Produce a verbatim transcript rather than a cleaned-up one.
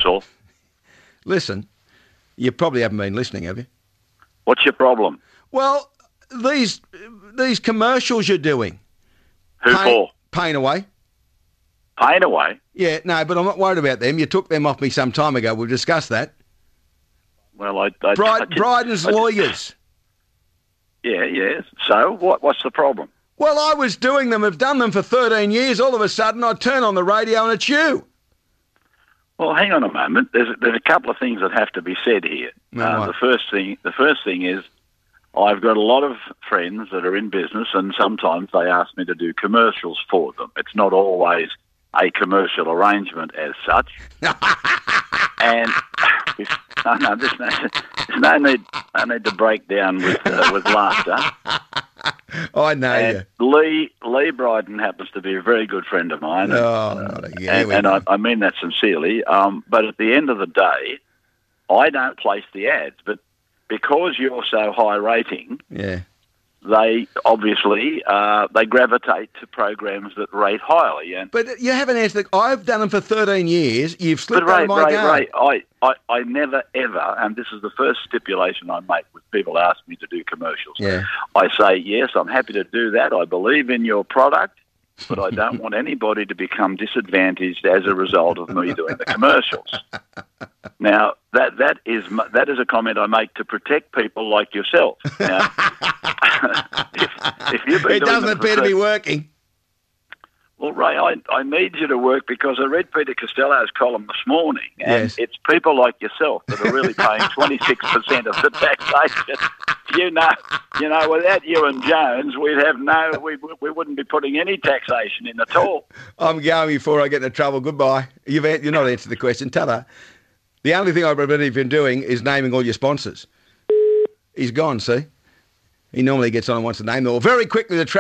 all. Listen, you probably haven't been listening, have you? What's your problem? Well, these these commercials you're doing. Who Pain, for? Pain Away. Pain Away? Yeah, no, but I'm not worried about them. You took them off me some time ago. We've discussed that. Well, I... I, Bride, I just, Bryden's I just, lawyers. Yeah, yeah. So, what? what's the problem? Well, I was doing them, have done them for thirteen years. All of a sudden, I turn on the radio and it's you. Well, hang on a moment. There's there's a couple of things that have to be said here. Uh, the first thing the first thing is I've got a lot of friends that are in business, and sometimes they ask me to do commercials for them. It's not always a commercial arrangement as such. And no, no, there's no, there's no need. I need to break down with uh, with laughter. I know and you. Lee Lee Bryden happens to be a very good friend of mine. Oh, and, not uh, again. and, and I, I mean that sincerely. Um, but at the end of the day, I don't place the ads. But because you're so high rating, Yeah. they obviously uh, they gravitate to programs that rate highly. And But you haven't answered. The, I've done them for thirteen years. You've slipped but out Ray, of my Ray, guard. Ray, I, I, I never ever, and this is the first stipulation I make with people ask me to do commercials. Yeah. I say, yes, I'm happy to do that. I believe in your product, but I don't want anybody to become disadvantaged as a result of me doing the commercials. Now, that that is that is a comment I make to protect people like yourself. Now, if, if you've been It doing doesn't them for appear to be thirty working. Well, Ray, I, I need you to work because I read Peter Costello's column this morning, and Yes. it's people like yourself that are really paying twenty-six percent of the taxation. You know, you know, without you and Jones, we'd have no, we we wouldn't be putting any taxation in at all. I'm going before I get into trouble. Goodbye. You've an- you're not answered the question. Ta-da. The only thing I believe in doing is naming all your sponsors. He's gone, see? He normally gets on and wants to name them all. Very quickly, the